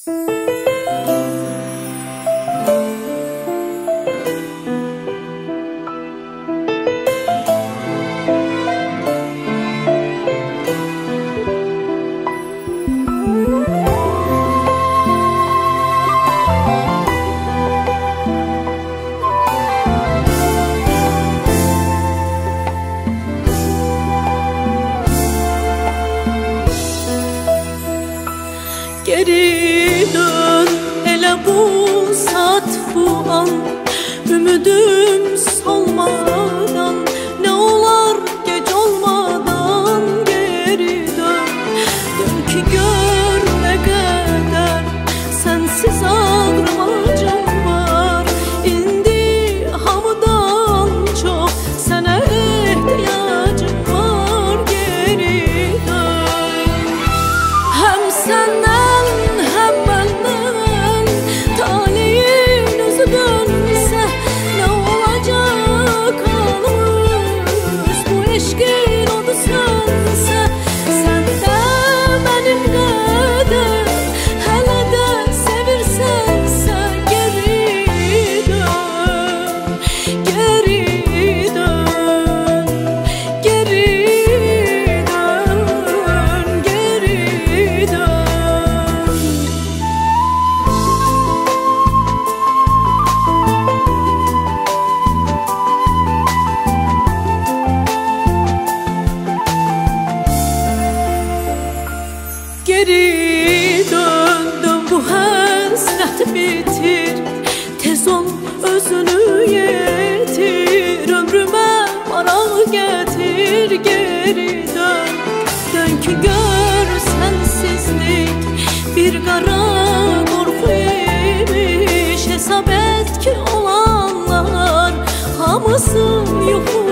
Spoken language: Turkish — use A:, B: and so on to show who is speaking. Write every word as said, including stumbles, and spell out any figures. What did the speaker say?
A: Geri dön hele bu saat bu an, ümidim solmadan, ne olar gec olmadan geri dön. Dön ki gör ne kadar sensiz ağrımacım var. İndi hamıdan çok sana ihtiyacım var. Geri dön. Hem senden geri döndüm, bu həsrət bitir. Tez ol özünü yetir, ömrümə maraq gətir. Geri dön, dön ki gör sensizlik bir qara qorxu imiş. Hesab et ki olanlar hamısı yuxu